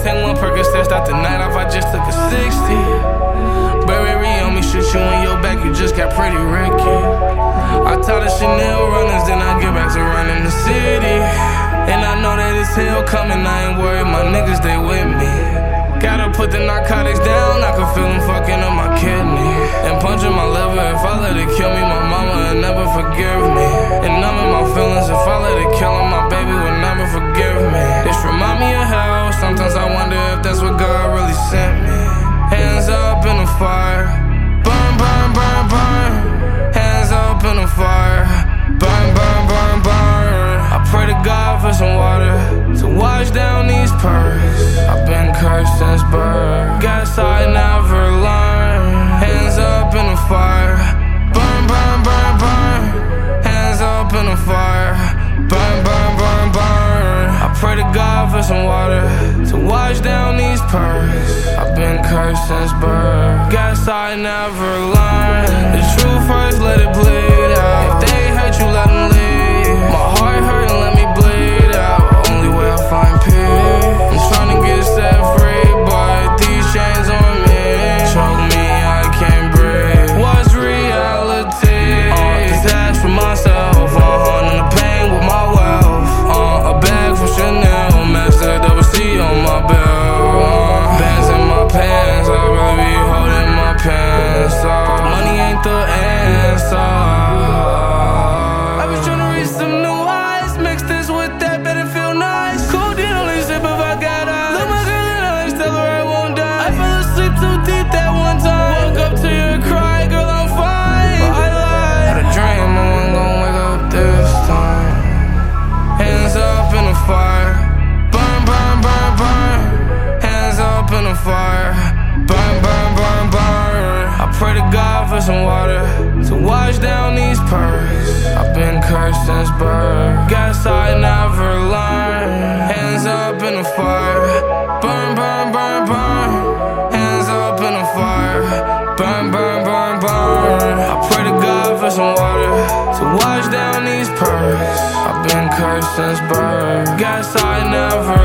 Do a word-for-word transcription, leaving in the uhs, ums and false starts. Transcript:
take one Percocet, start the night off, I just took a sixty. Burberry on me, shoot you in your back, you just got pretty Ricky. I taught the Chanel runners, then I get back to running the city. And I know that it's hell coming, I ain't worried, my niggas, they with me. Gotta put the narcotics down, I can feel them fucking up my kidney. And punching my liver, if I let it kill me, my mama will never forgive me. And numbing my feelings, if I let it kill her, my baby will never forgive me. This remind me of hell, sometimes I wonder if that's what God really sent me. Hands up in the fire, burn, burn, burn, burn. Hands up in the fire, burn, burn, burn, burn. I pray to God for some water to wash down these purrs. I've been cursed since birth, guess I never learned. Hands up in the fire, burn, burn, burn, burn. Hands up in the fire, burn, burn, burn, burn. I pray to God for some water to wash down these purrs. I've been cursed since birth, guess I never learned. The truth first, let it bleed out. If they hurt you, let them leave. My heart hurt and let me bleed out. Only way I find peace. I'm trying to get set free, but these chains on me choke me, I can't breathe. What's reality? Uh, detached from myself, uh, and the pain with my wealth. Uh, a bag from Chanel, master double C on my belt. Uh, bands in my pants, I'd rather be holding my pants up. But the money ain't the answer. I was trying to reach some new highs, mix this with that, better feel nice. Codeine only sip if I got eyes. Look my girl in the eyes, tell her I won't die. I fell asleep too deep that one time. Woke up to your cry, girl, I'm fine. But I lied. Had a dream, I wasn't gon' wake up this time. Hands up in the fire, burn, burn, burn, burn. Hands up in the fire, burn, burn, burn, burn. I pray to God for some water to wash down these purrs. I've been cursed since birth, guess I never learned. Hands up in the fire, burn, burn, burn, burn. Hands up in the fire, burn, burn, burn, burn. I pray to God for some water to wash down these purrs. I've been cursed since birth, guess I never